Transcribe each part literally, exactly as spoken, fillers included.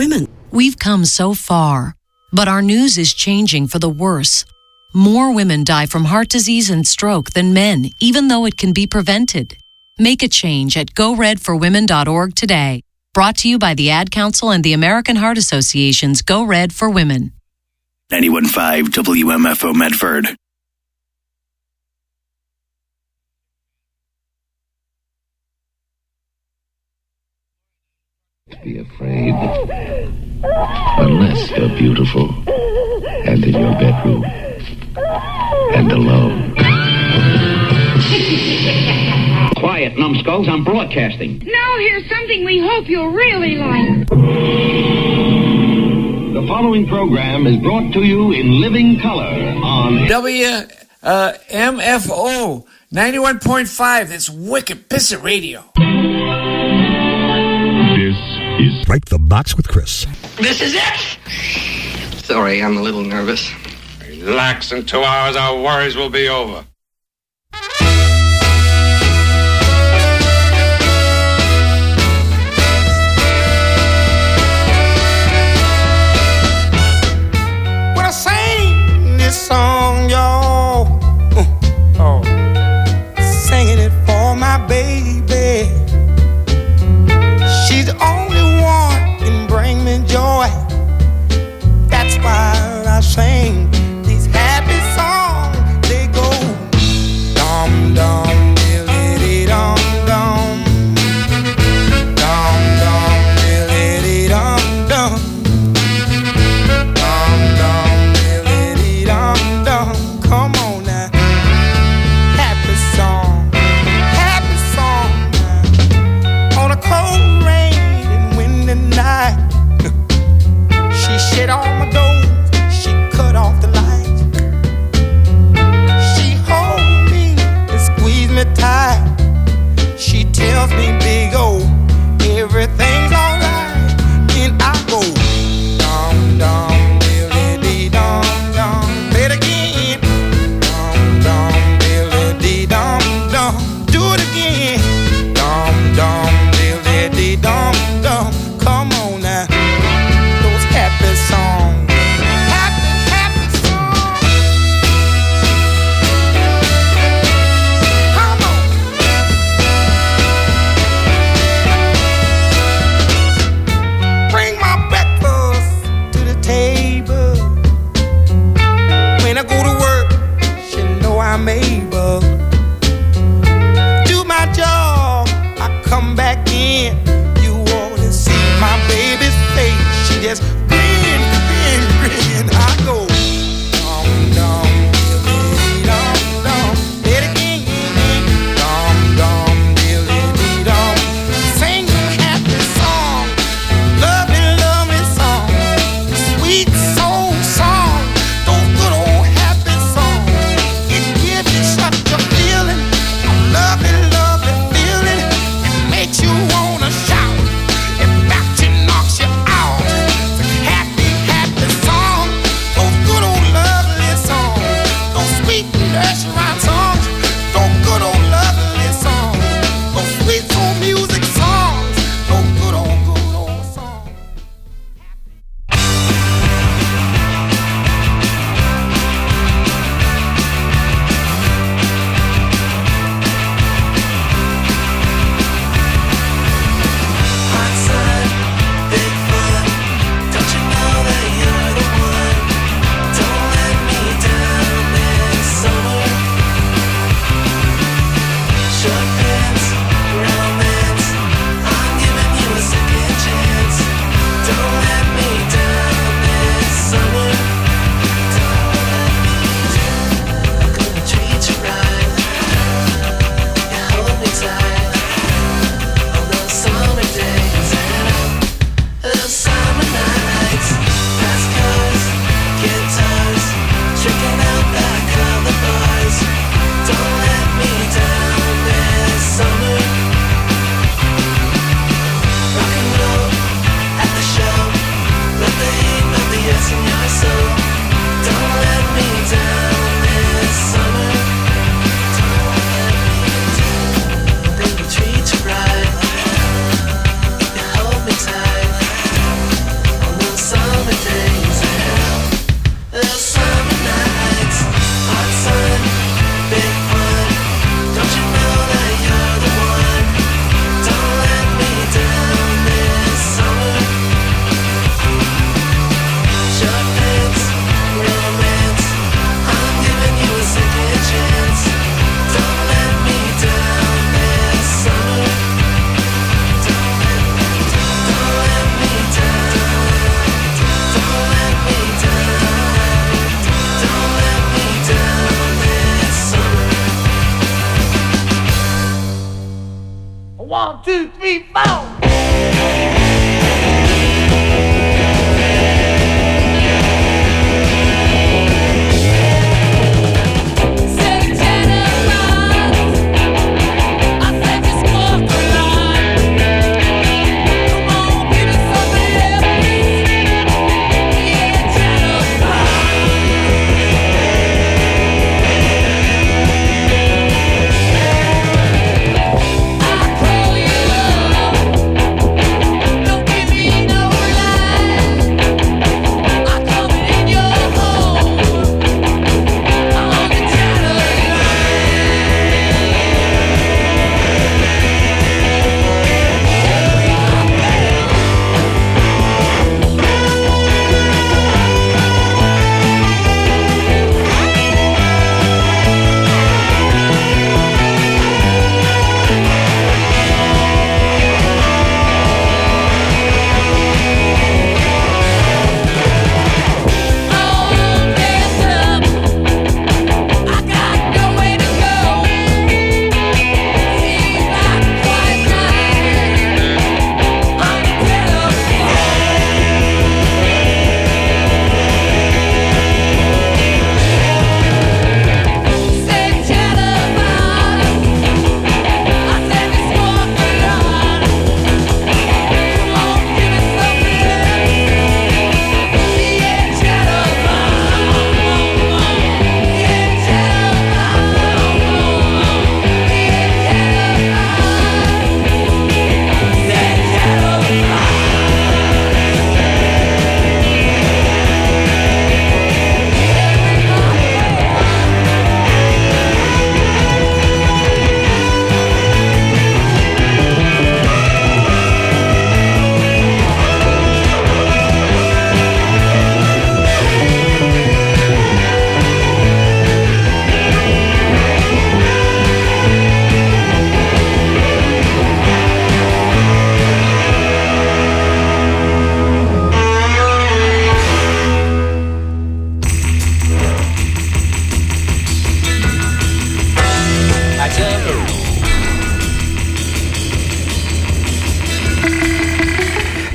women. We've come so far, but our news is changing for the worse. More women die from heart disease and stroke than men, even though it can be prevented. Make a change at go red for women dot org today. Brought to you by the Ad Council and the American Heart Association's Go Red for Women. ninety-one point five W M F O Medford. Be afraid unless you're beautiful and in your bedroom and alone. Quiet, numbskulls, I'm broadcasting. Now here's something we hope you'll really like. The following program is brought to you in living color on W M F O ninety-one point five. That's Wicked Pissant Radio. Is Break the Box with Chris. This is it! Sorry, I'm a little nervous. Relax, in two hours our worries will be over. When I sing this song, y'all, oh, singing it for my baby. She's the only one can bring me joy. That's why I sing these happy songs. They go dum dum diddly dum dum, dum dum diddly dum dum, dum dum diddly dum dum. Come on now, happy song, happy song now. On a cold rain night, she shut all my doors, she cut off the lights, she hold me and squeeze me tight, she tells me big old everything's alright, then I go dum dum diddly dum dum, play it again, dum dum diddly dum dum, do it again, dum dum diddly dum dum. Come on now, those happy songs, happy, happy songs. Come on. Bring my breakfast to the table. When I go to work, she know I'm able. Do my job, I come back in. My baby's face, she just grin, grin, grin. I go dum dum diddly dum dum, let it again, dum dum diddly dum. Sing a happy song, lovely, lovely song, sweet soul song, those good old happy songs. It gives you such a feeling, a lovely, lovely feeling. It makes you wanna shout.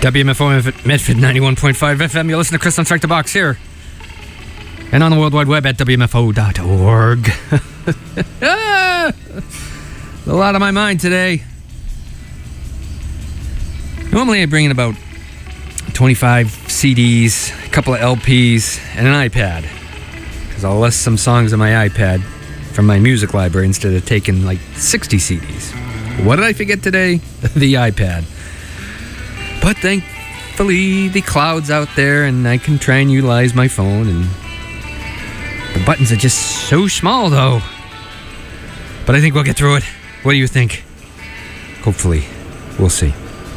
W M F O Medford ninety-one point five F M. You listen to Chris on Strike the Box here. And on the World Wide Web at W M F O dot org. A lot on my mind today. Normally I bring in about twenty-five C Ds, a couple of L Ps, and an iPad. Because I'll list some songs on my iPad from my music library instead of taking like sixty C Ds. What did I forget today? The iPad. But thankfully the cloud's out there and I can try and utilize my phone, and the buttons are just so small though. But I think we'll get through it. What do you think? Hopefully. We'll see.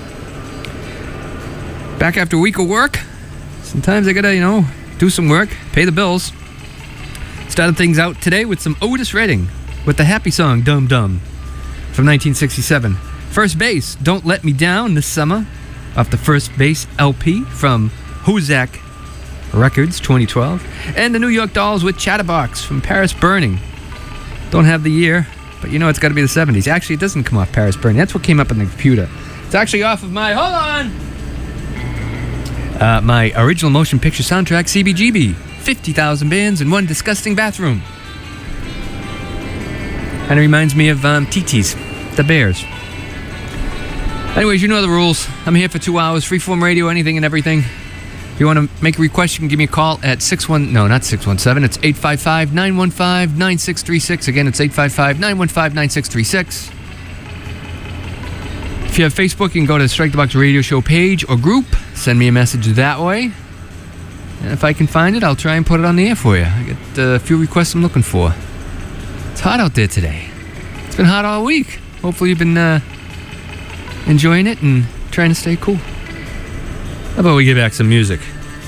Back after a week of work. Sometimes I gotta, you know, do some work, pay the bills. Started things out today with some Otis Redding with the happy song Dum Dum from nineteen sixty-seven. First Base, Don't Let Me Down this summer off the First Base L P from Hozak Records twenty twelve. And the New York Dolls with Chatterbox from Paris Burning. Don't have the year, but you know it's got to be the seventies. Actually, it doesn't come off Paris Burning. That's what came up on the computer. It's actually off of my, hold on, uh, my original motion picture soundtrack, C B G B. fifty thousand bands in one disgusting bathroom. And it reminds me of um, T T's, the Bears. Anyways, you know the rules. I'm here for two hours, freeform radio, anything and everything. If you want to make a request, you can give me a call at six one, no, not six one seven, it's eight five five, nine one five, nine six three six. Again, it's eight five five, nine one five, nine six three six. If you have Facebook, you can go to the Strike the Box Radio Show page or group. Send me a message that way. And if I can find it, I'll try and put it on the air for you. I got a few requests I'm looking for. It's hot out there today. It's been hot all week. Hopefully you've been uh, enjoying it and trying to stay cool. How about we get back some music?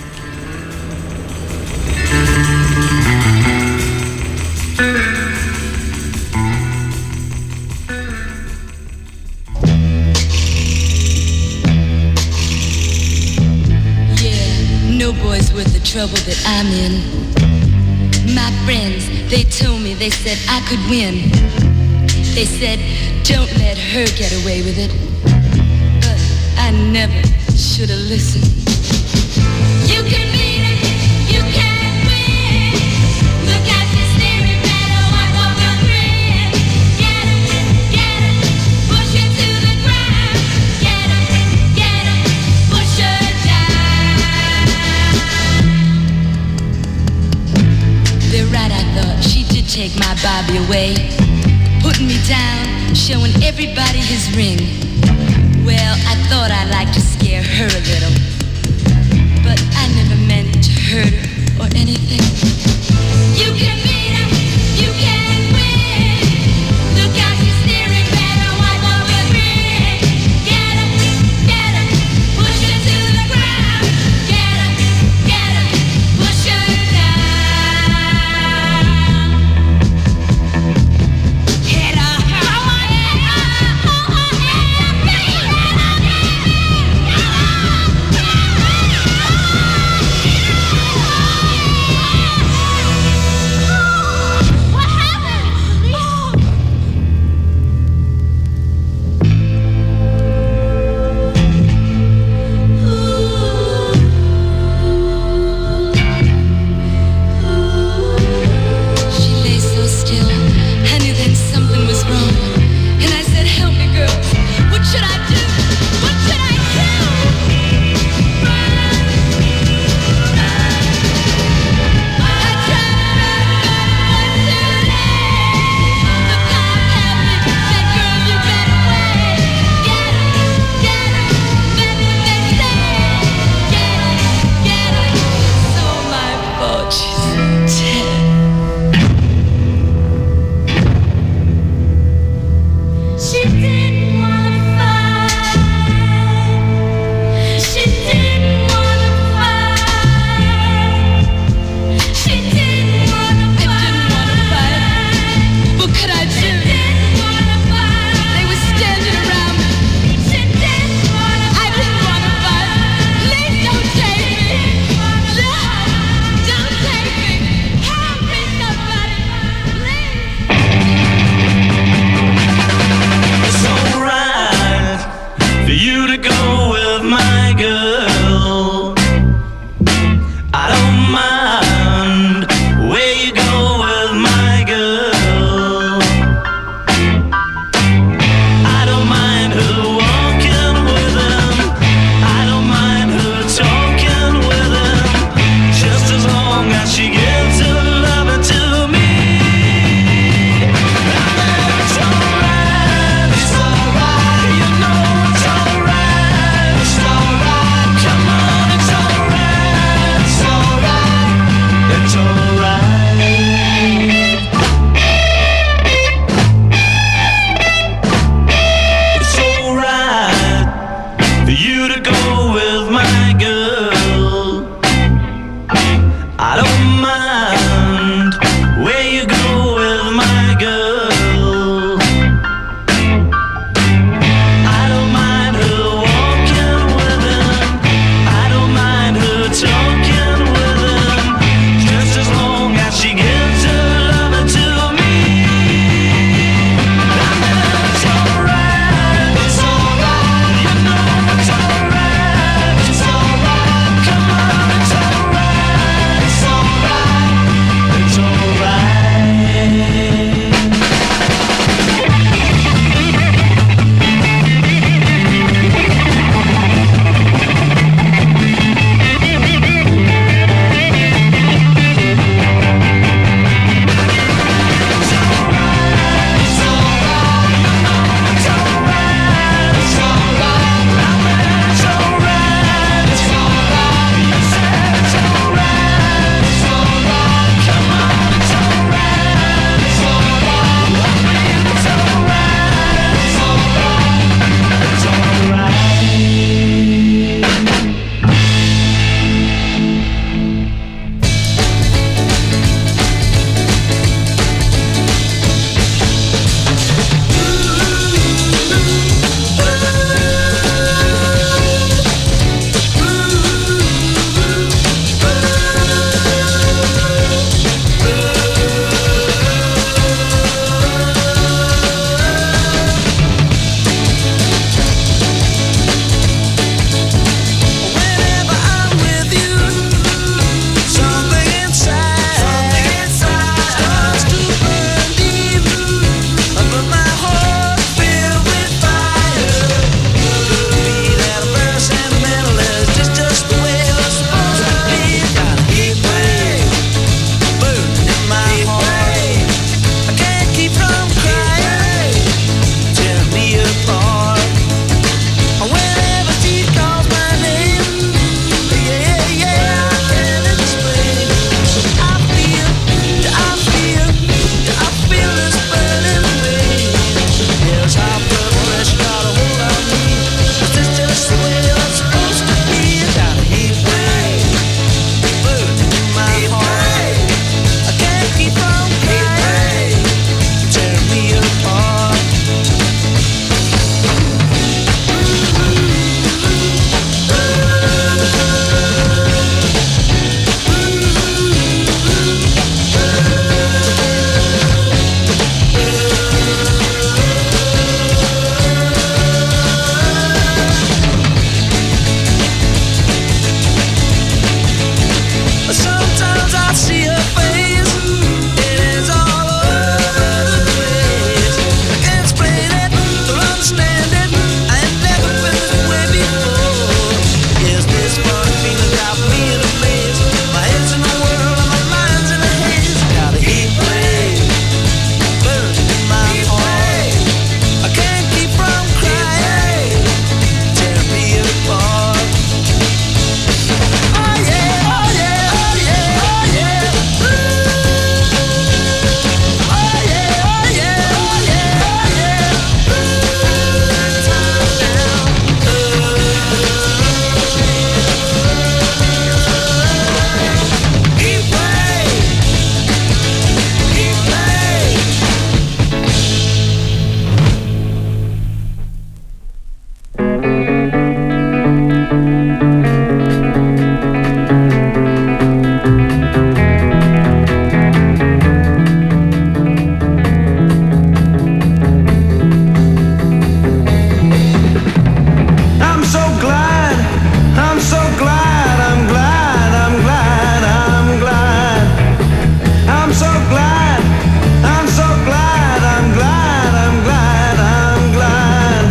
Trouble that I'm in. My friends, they told me, they said I could win. They said, don't let her get away with it. But I never should have listened. You can beat it, you can't win. Look at this steering pedal, wipe off your grin. Get it, get it, push it to the ground. Get it, get it, push her down. They're right, I thought she did take my Bobby away, putting me down, showing everybody his ring. Well, I thought I'd like to scare her a little, but I never meant to hurt her or anything. You can beat her, you can win. Look out your steering pedal, wipe off your grin. Get her, get her, push her to the ground. Get her, get her, push her down. Sometimes I see her face, and it's all over the place. I can't explain it or understand it. I ain't never been this way before. Yes, this funny feeling got me in a maze. My head's in the world and my mind's in a haze. Got a heat wave burning in my heart. I can't keep from crying, tearing me apart. Oh yeah, oh yeah, oh yeah, oh yeah. Ooh. Oh yeah, oh yeah, oh yeah, oh yeah. Ooh. Time down. Heat wave, heat wave. I'm so glad, I'm so glad, I'm glad, I'm glad, I'm glad. I'm so glad, I'm so glad, I'm glad, I'm glad, I'm glad.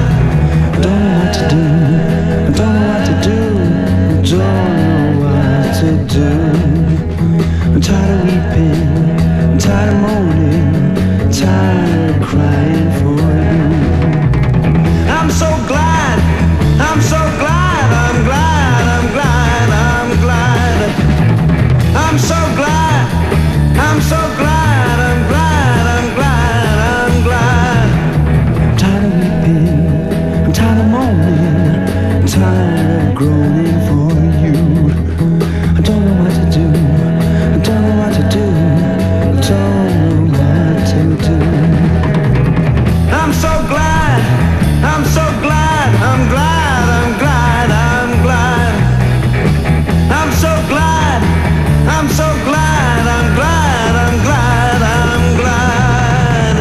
Don't know what to do, don't know what to do, don't know what to do. I'm tired of weeping, I'm tired of moaning, tired of crying for you. I'm so glad, I'm so glad, I'm glad, I'm glad, I'm glad. I'm so glad, I'm so glad, I'm glad, I'm glad, I'm glad. I'm tired of weeping, I'm tired of moaning, I'm tired of groaning for you. I don't know what to do, I don't know what to do, I don't know what to do. I'm so glad, I'm so glad, I'm glad, I'm glad, I'm glad. I'm so glad, I'm so glad, I'm glad, I'm glad, I'm glad.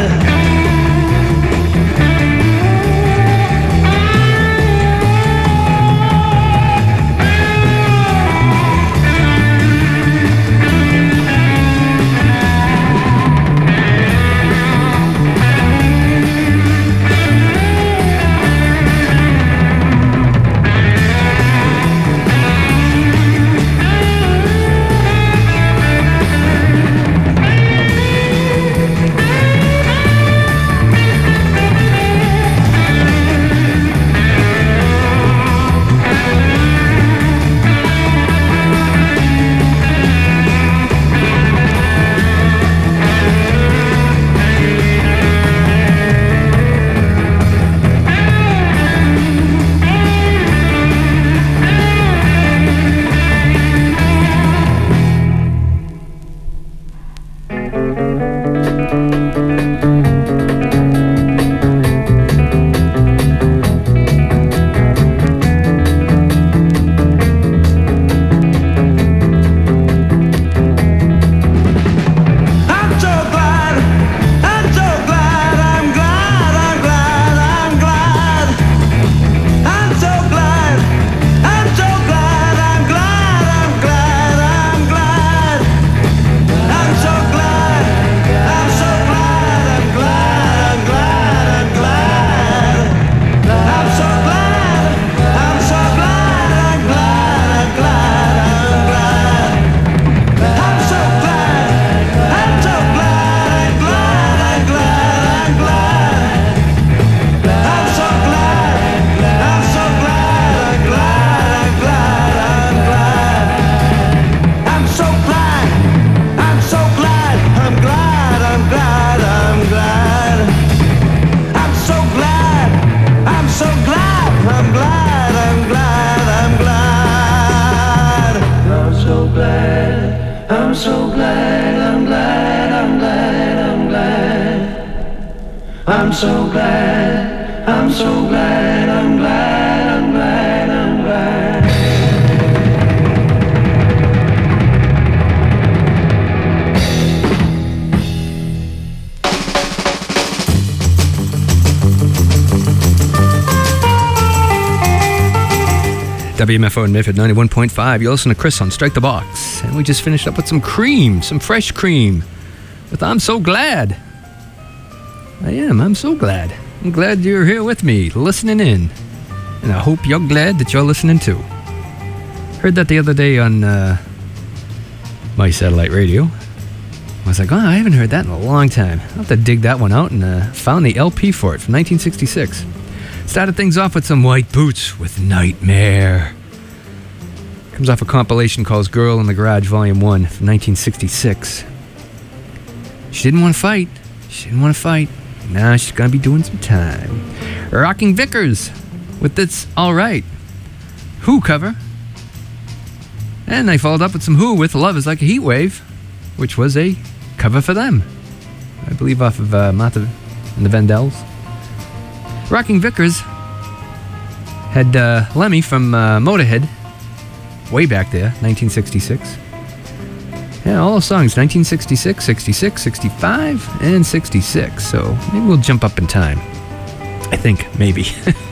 I'm so glad, I'm so glad, I'm glad, I'm glad, I'm glad. W W M F O in Medford, ninety-one point five. You listen to Chris on Strike the Box. And we just finished up with some cream, some fresh cream. With I'm So Glad. I am, I'm so glad. I'm glad you're here with me, listening in. And I hope you're glad that you're listening too. Heard that the other day on uh, my satellite radio. I was like, oh, I haven't heard that in a long time. I'll have to dig that one out, and uh, found the L P for it from nineteen sixty-six. Started things off with some White Boots with Nightmare. Comes off a compilation called Girl in the Garage Volume one from nineteen sixty-six. She didn't want to fight. She didn't want to fight. Now she's going to be doing some time. Rocking Vickers with It's Alright. Who cover. And they followed up with some Who with Love is Like a Heat Wave, which was a cover for them. I believe off of uh, Martha and the Vandells. Rocking Vickers had uh, Lemmy from uh, Motorhead way back there, nineteen sixty-six. Yeah, all those songs, nineteen sixty-six, sixty-six, sixty-five, and sixty-six. So maybe we'll jump up in time. I think, maybe.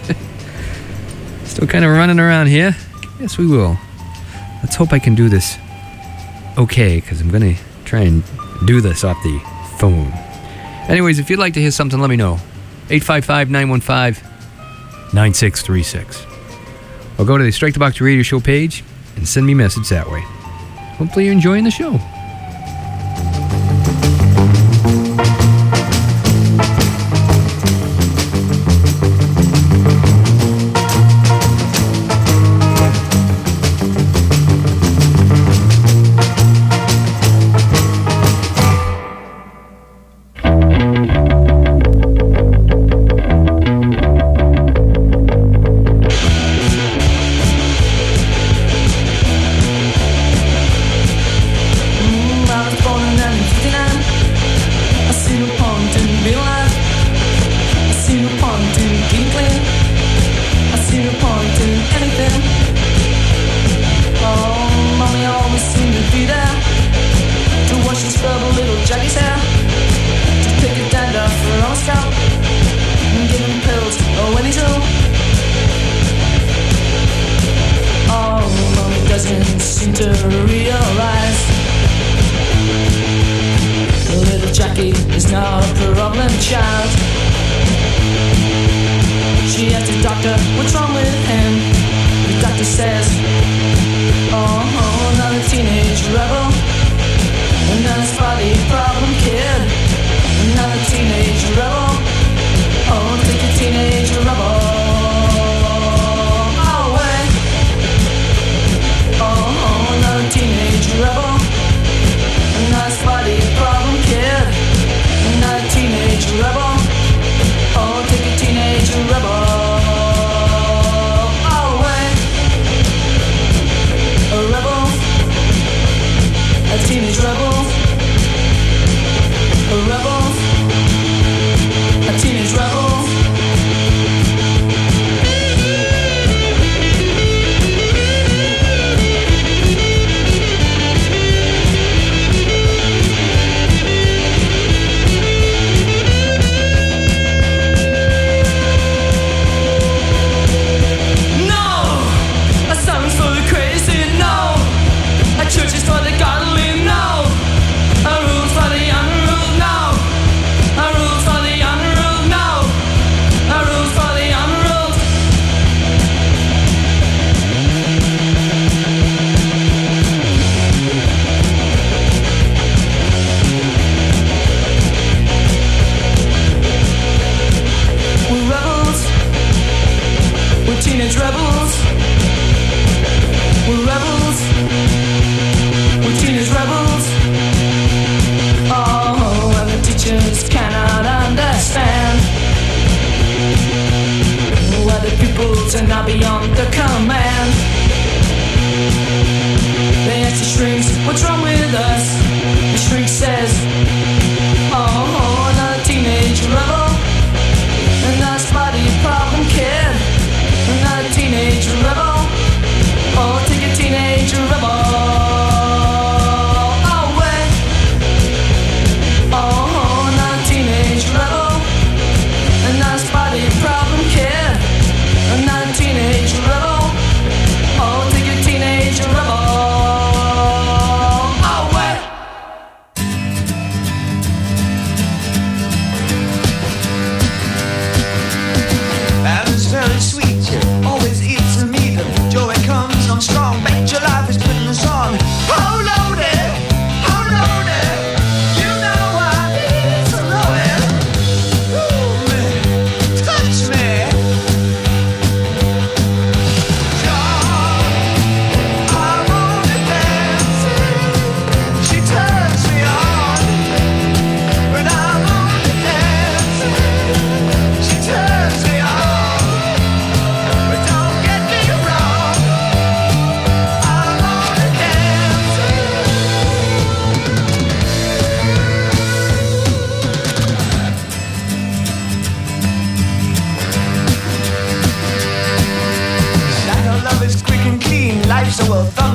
Still kind of running around here. Yes, we will. Let's hope I can do this okay, because I'm going to try and do this off the phone. Anyways, if you'd like to hear something, let me know. eight five five, nine one five, nine six three six. Or go to the Strike the Box radio show page and send me a message that way. Hopefully you're enjoying the show. Problem kid, a teenage rebel. Oh,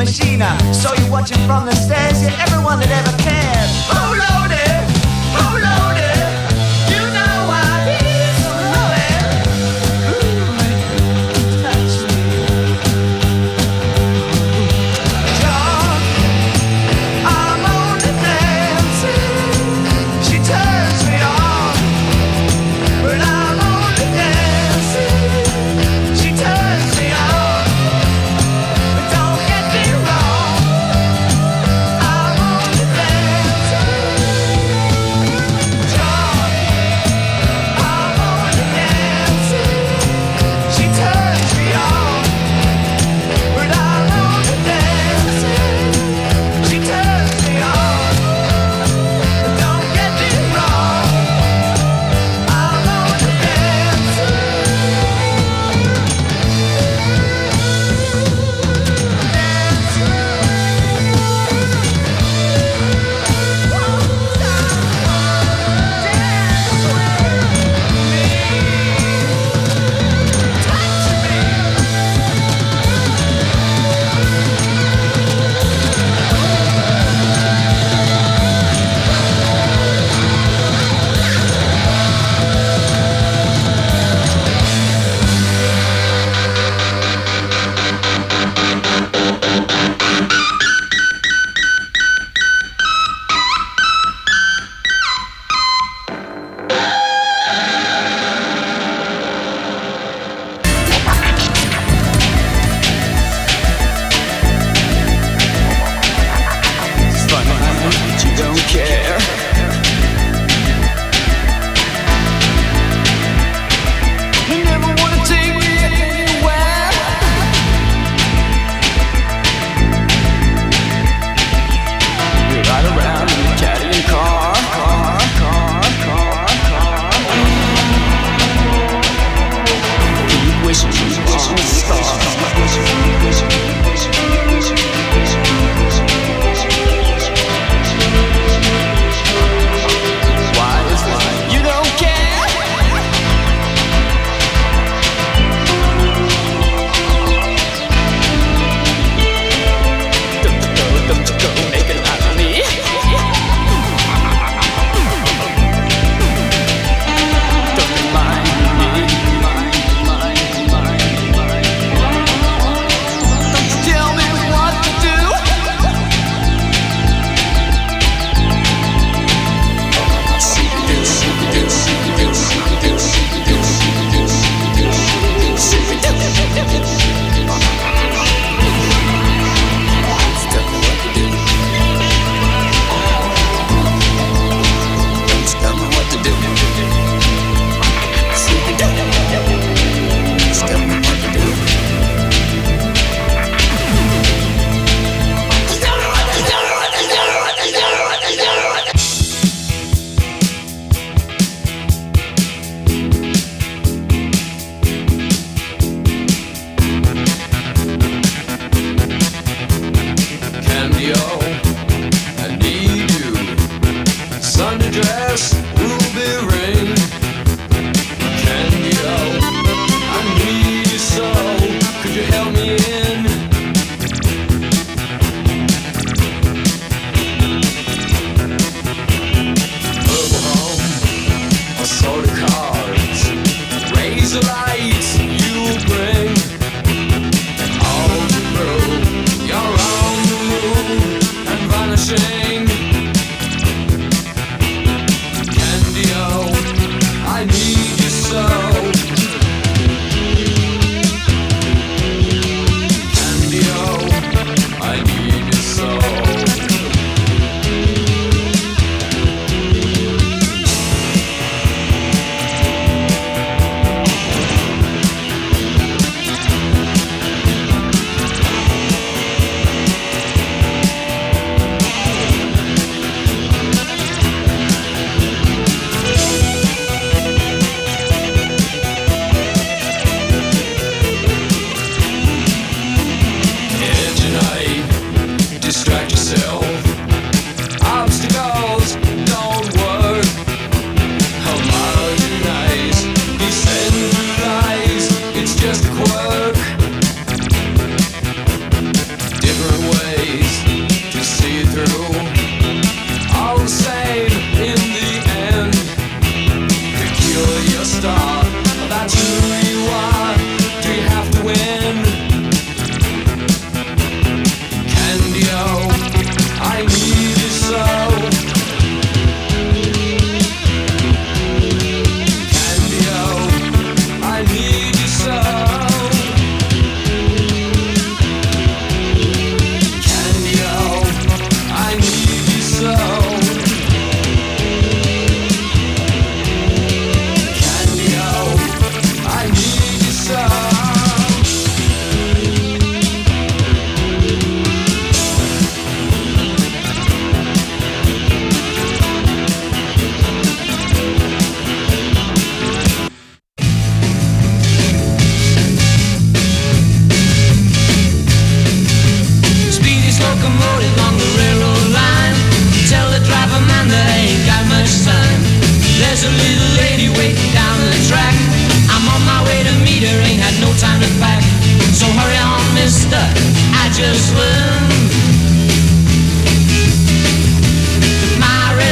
machine. So you're watching from the stairs. You're everyone that ever cared. Oh, Lordy, oh, Lordy, you know I need some loving. Ooh, touch me. John, I'm only dancing. She turns me on, but I'm only dancing. She turns me on, but don't get me wrong. I'm only dancing. John, I'm only dancing. She turns me on, but I'm only dancing. She turns me on, but don't get me wrong. I'm only dancing. It's funny that you don't care. You never wanna take me anywhere. You ride around in a caddy and car, car, car, car, car. Keep wishing you were on the star. Why is it you don't care? Don't you go, don't you go making out of me? Don't remind me. Don't you tell me what to do? Candy, oh, I need you. Sunday dress, ruby ring. Candy, oh, I need you so. Could you help me in? Purple home, assorted cards, razor lights you bring. All to prove you're on the move and vanishing. Candy, oh, I need you so. Candy, oh, I need you so. Distract yourself. Obstacles don't work. Homogenize. Decentralize. It's just a quirk. Different way.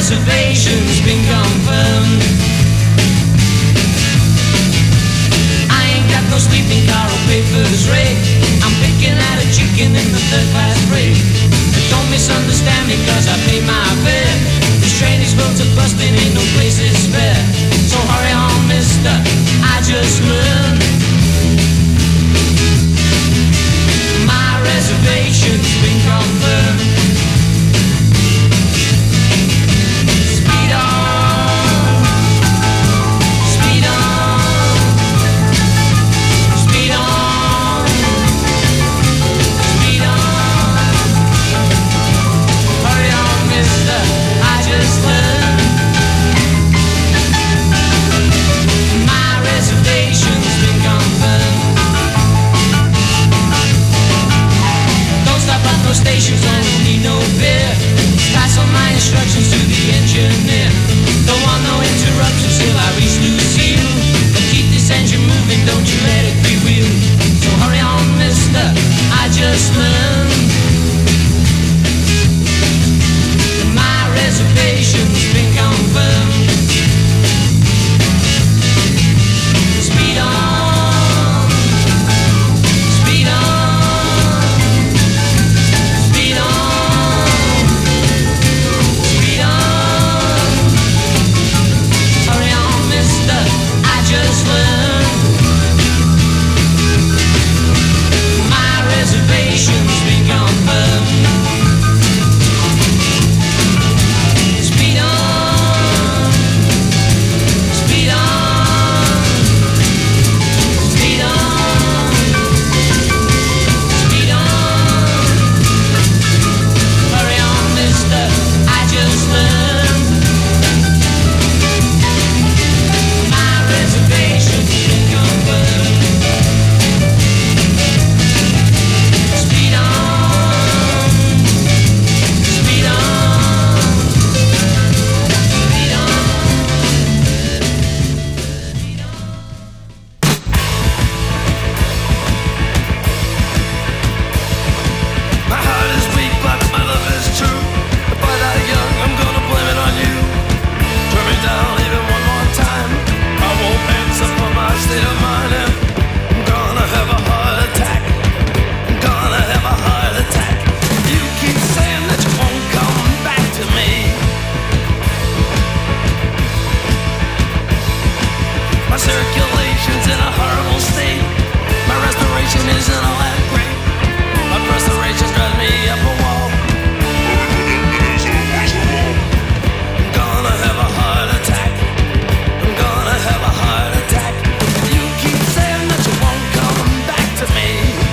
reservation's been confirmed. I ain't got no sleeping car or papers rate. I'm picking at a chicken in the third class freight. Don't misunderstand me cause I pay my fare. This train is built to busting, ain't no places spare. So hurry on, mister, I just learned. My reservation's been confirmed. Speed on, speed on, speed on, speed on. Hurry on, mister, I just learned. My reservation's been confirmed. Don't stop at no stations, I don't need no beer. Pass on my instructions to the engineer. Don't want no interruptions till I reach Lucille. But keep this engine moving, don't you let it be wheel. So hurry on, mister, I just learned. My reservation's been confirmed. Speed on, speed on, speed on, speed on. Hurry on, mister, I just learned. My reservation's been confirmed. Speed on, speed on, speed on, speed on. Hurry on, mister, I just learned. My reservation's been confirmed. Speed on, speed on, speed on. My heart is weak, but my love is true. If I die young, I'm gonna blame it on you. Turn me down even one more time. I won't answer for my state of mind. And I'm gonna have a heart attack. I'm gonna have a heart attack. You keep saying that you won't come back to me. My circulation's in a horrible state. My respiration isn't all that great. My frustrations drive me up a wall. I'm gonna have a heart attack. I'm gonna have a heart attack. You keep saying that you won't come back to me.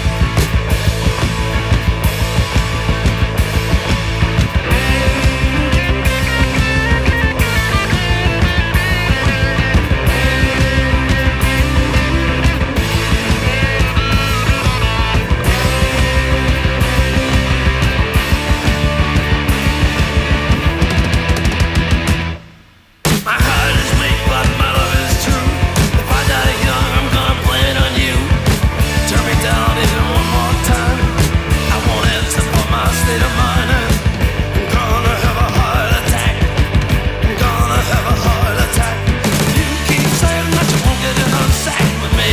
My heart is weak, but my love is true. If I die young, I'm gonna blame it on you. Turn me down even one more time. I won't answer for my state of mind. I'm gonna have a heart attack. I'm gonna have a heart attack. You keep saying that you won't get in a sack with me.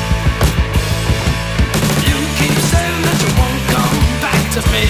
You keep saying that you won't come back to me.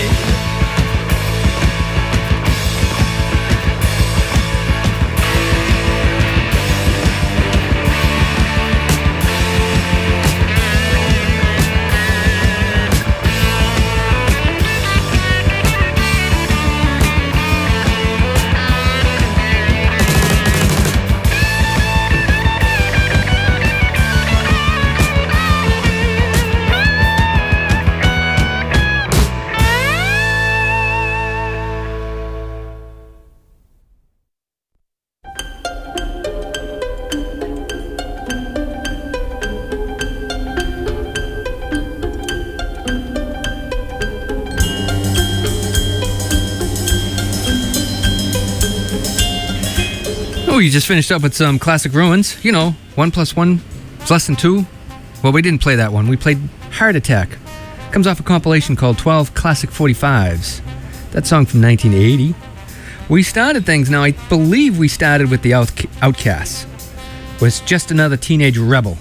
Oh, you just finished up with some classic ruins. You know, one plus one is less than two. Well, we didn't play that one. We played Heart Attack. Comes off a compilation called twelve Classic forty-fives. That song from nineteen eighty. We started things. Now, I believe we started with the Out- Outcasts. Was just another teenage rebel.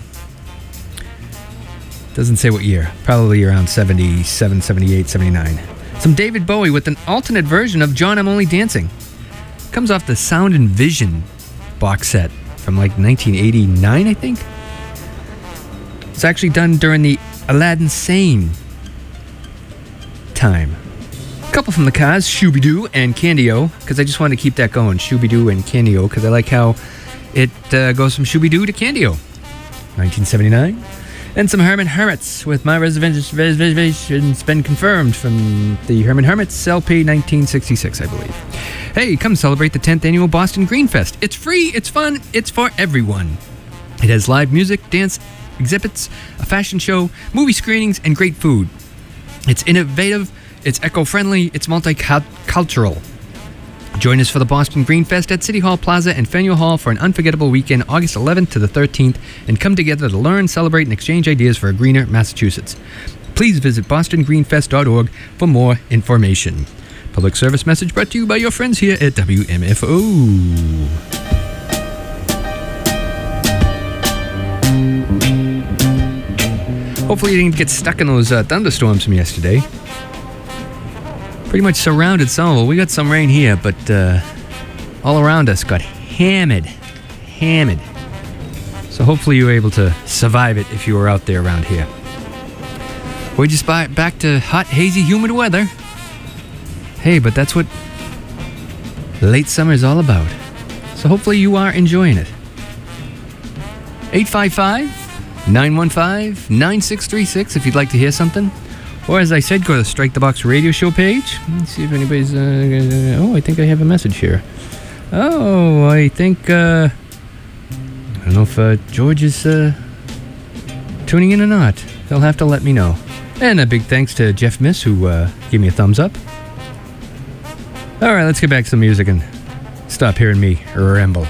Doesn't say what year. Probably around seventy-seven, seventy-eight, seventy-nine. Some David Bowie with an alternate version of John, I'm Only Dancing. Comes off the Sound and Vision box set from like nineteen eighty-nine, I think. It's actually done during the Aladdin Sane time. A couple from the Cars, Shooby-Doo and Candy-O, because I just wanted to keep that going, Shooby-Doo and Candy-O, because I like how it uh, goes from Shooby-Doo to Candy-O. nineteen seventy-nine. And some Herman Hermits with My Reservation's Been Confirmed from the Herman Hermits L P nineteen sixty-six, I believe. Hey, come celebrate the tenth annual Boston Green Fest. It's free, it's fun, it's for everyone. It has live music, dance, exhibits, a fashion show, movie screenings, and great food. It's innovative, it's eco-friendly, it's multicultural. Join us for the Boston Green Fest at City Hall Plaza and Faneuil Hall for an unforgettable weekend, August eleventh to the thirteenth, and come together to learn, celebrate, and exchange ideas for a greener Massachusetts. Please visit boston green fest dot org for more information. Public service message brought to you by your friends here at W M F O. Hopefully you didn't get stuck in those uh, thunderstorms from yesterday. Pretty much surrounded Somerville. We got some rain here, but uh, all around us got hammered. Hammered. So hopefully you were able to survive it if you were out there around here. We're just by, back to hot, hazy, humid weather. Hey, but that's what late summer is all about. So hopefully you are enjoying it. eight five five, nine one five, nine six three six if you'd like to hear something. Or as I said, go to the Strike the Box radio show page. Let's see if anybody's... Uh, oh, I think I have a message here. Oh, I think... Uh, I don't know if uh, George is uh, tuning in or not. He'll have to let me know. And a big thanks to Jeff Miss, who uh, gave me a thumbs up. All right, let's get back to some music and stop hearing me ramble.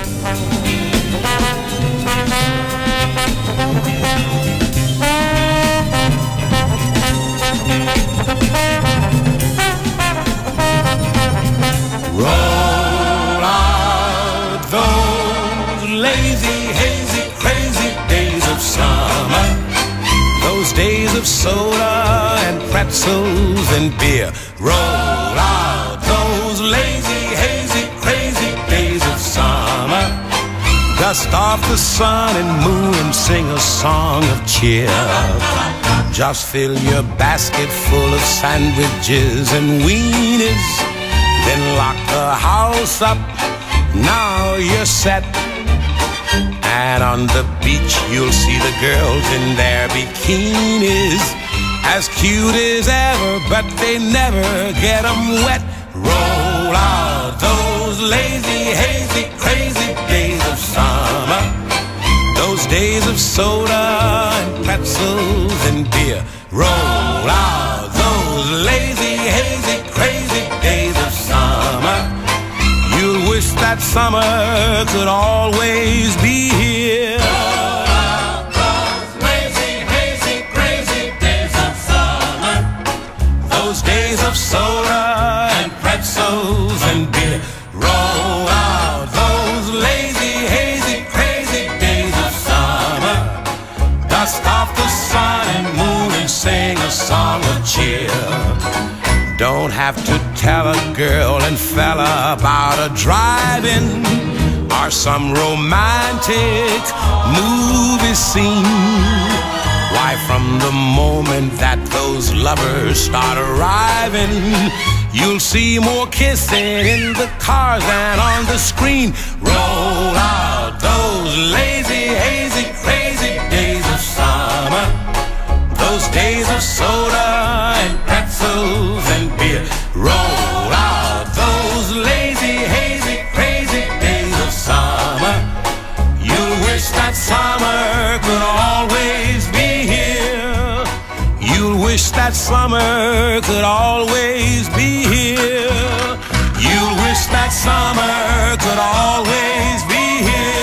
Days of soda and pretzels and beer. Roll out those lazy, hazy, crazy days of summer. Dust off the sun and moon and sing a song of cheer. Just fill your basket full of sandwiches and weenies. Then lock the house up. Now you're set. And on the beach you'll see the girls in their bikinis, as cute as ever, but they never get them wet. Roll out those lazy, hazy, crazy days of summer. Those days of soda and pretzels and beer. Roll out those lazy, hazy, crazy days of summer. You'll wish that summer could always be here. Roll out those lazy, hazy, crazy days of summer. Those days of soda and pretzels and beer. Roll out those lazy, hazy, crazy days of summer. Dust off the sun and moon and sing a song of cheer. Don't have to tell a girl and fella about a drive-in or some romantic movie scene. Why, from the moment that those lovers start arriving, you'll see more kissing in the cars than on the screen. Roll out those lazy, hazy, crazy days of summer. Those days of soda and pretzels and beer. Roll out those lazy, hazy, crazy days of summer. You'll wish that summer could always be here. You'll wish that summer could always be here. You'll wish that summer could always be here.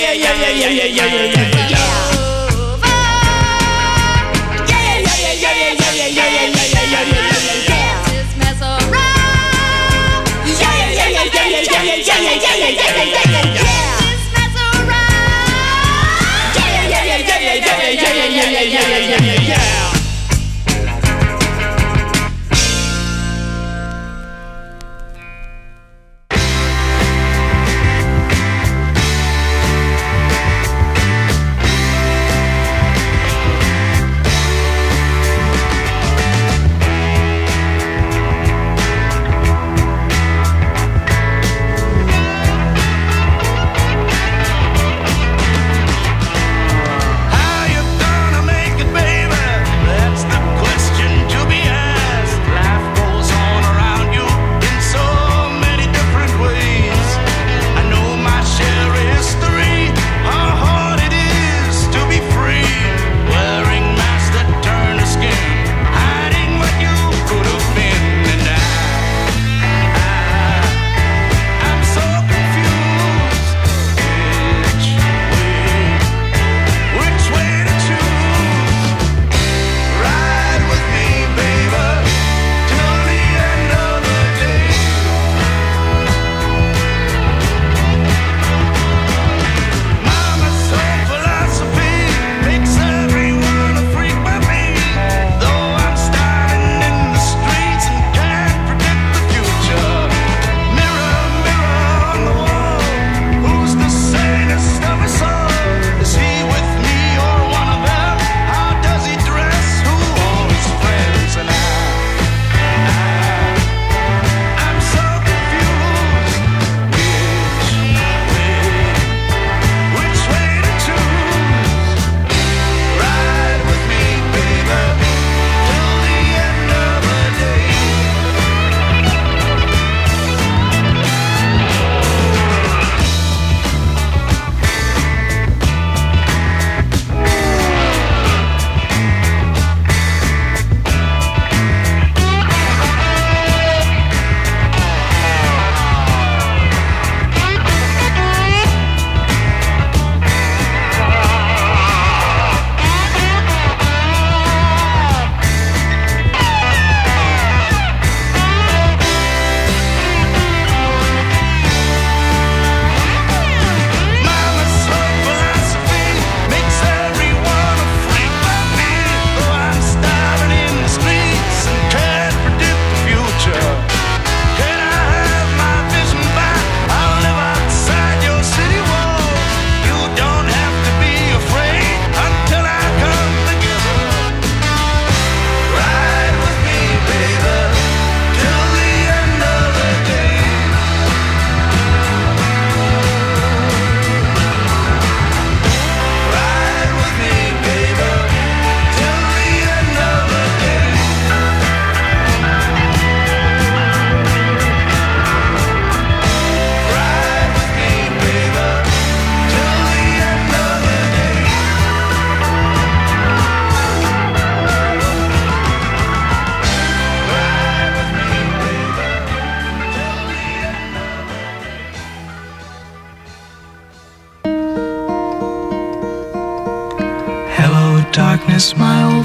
darkness, my old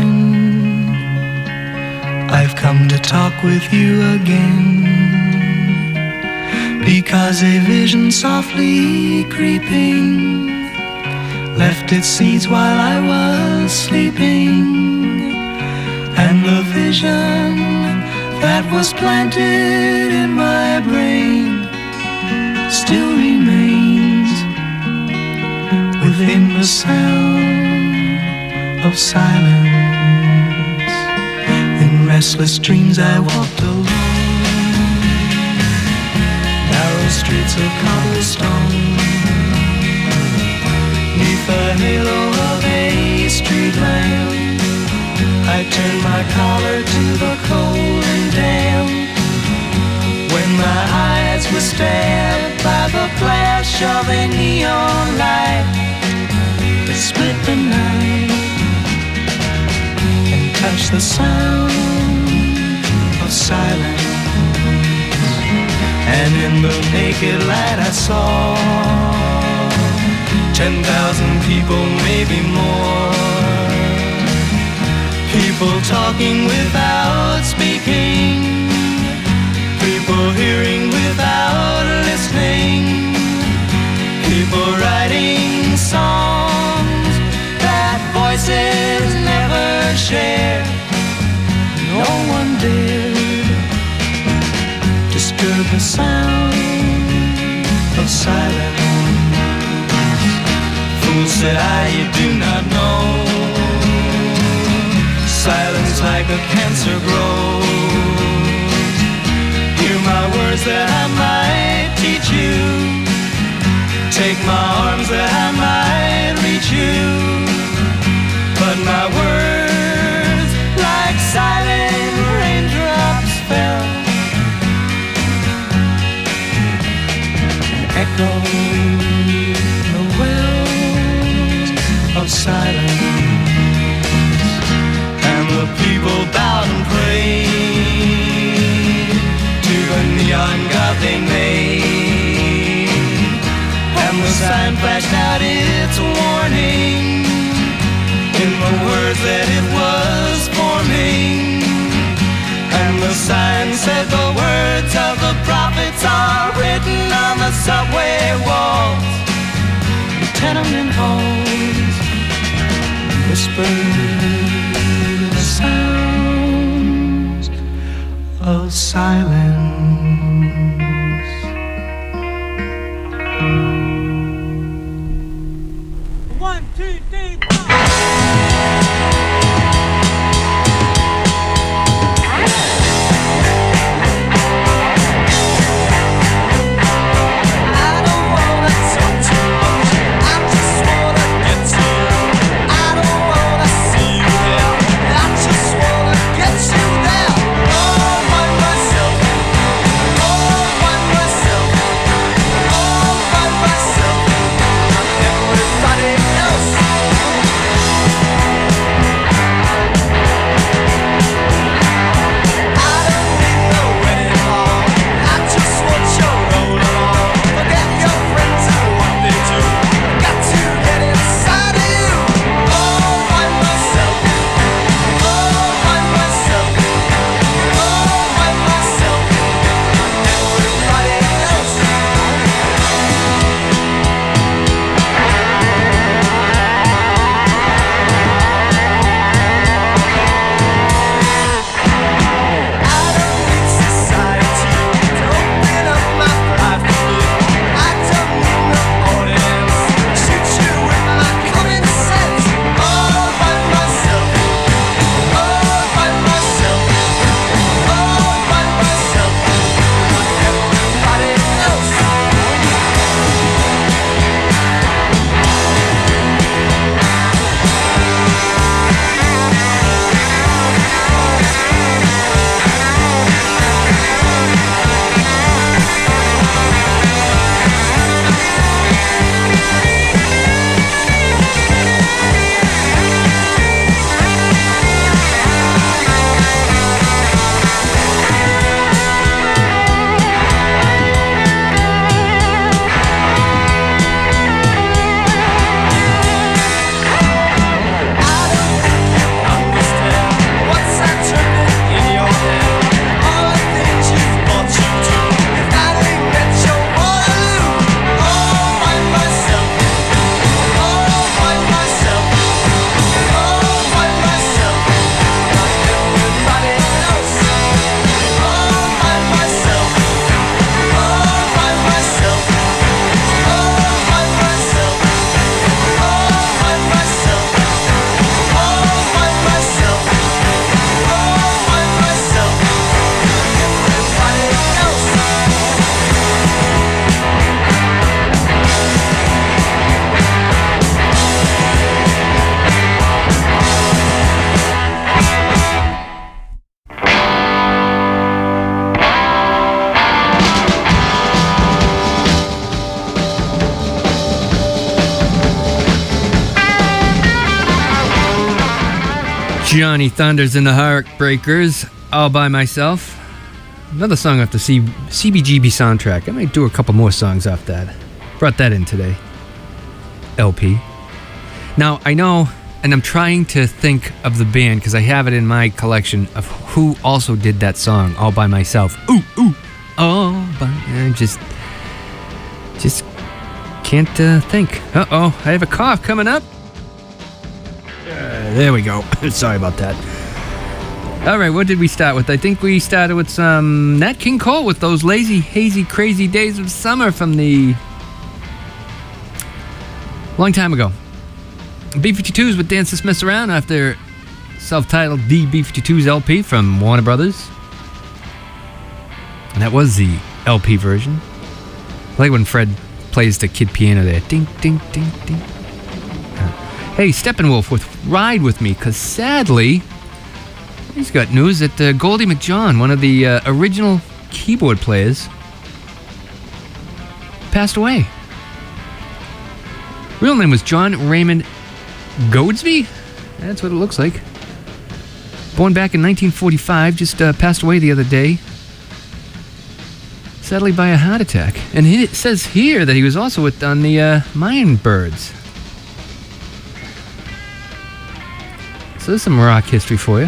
friend. I've come to talk with you again, because a vision softly creeping left its seeds while I was sleeping, and the vision that was planted in my brain still remains within the sound of silence. In restless dreams I walked alone, narrow streets of cobblestone, neath the halo of a street lamp. I turned my collar to the cold and damp, when my eyes were stabbed by the flash of a neon light that split the night and touched the sound of silence. And in the naked light I saw ten thousand people, maybe more. People talking without speaking. People hearing without listening. People writing songs that voices never share. No one dared disturb the sound of silence. Fool, said I, you do not know. Silence like a cancer grows. Hear my words that I might teach you. Take my arms that I might reach you. But my words like silent raindrops fell and echoed the wells of silence. And the people bowed and prayed to the neon god they made. And the sign flashed out its warning in the words that it was forming. And the sign said the words of the prophets are written on the subway walls, the tenement halls, whispered the sounds of silence. One, two, three, Johnny Thunders and the Heartbreakers, All By Myself. Another song off the C- CBGB soundtrack. I might do a couple more songs off that. Brought that in today. L P. Now, I know, and I'm trying to think of the band because I have it in my collection of who also did that song all by myself. Ooh, ooh, all by... I just... Just can't uh, think. Uh-oh, I have a cough coming up. Uh, there we go. Sorry about that. All right, what did we start with? I think we started with some Nat King Cole with those lazy, hazy, crazy days of summer from the... long time ago. B fifty-twos with Dance This Mess Around off their self-titled The B fifty-twos L P from Warner Brothers. And that was the L P version. I like when Fred plays the kid piano there. Ding, ding, ding, ding. Hey, Steppenwolf with Ride With Me, because sadly, he's got news that uh, Goldie McJohn, one of the uh, original keyboard players, passed away. Real name was John Raymond Goadsby? That's what it looks like. Born back in nineteen forty-five, just uh, passed away the other day. Sadly by a heart attack. And it says here that he was also with on the uh, Mayan Birds. So there's some rock history for you.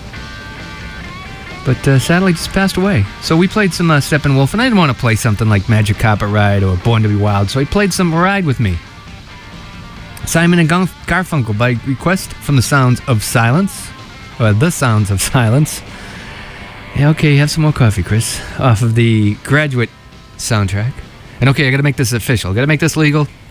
But uh, sadly just passed away. So we played some uh, Steppenwolf, and I didn't want to play something like Magic Carpet Ride or Born to be Wild, so I played some Ride With Me. Simon and Gar- Garfunkel by request from the Sounds of Silence. Or The Sounds of Silence. Yeah, okay, have some more coffee, Chris. Off of the Graduate soundtrack. And okay, I gotta make this official. I gotta make this legal.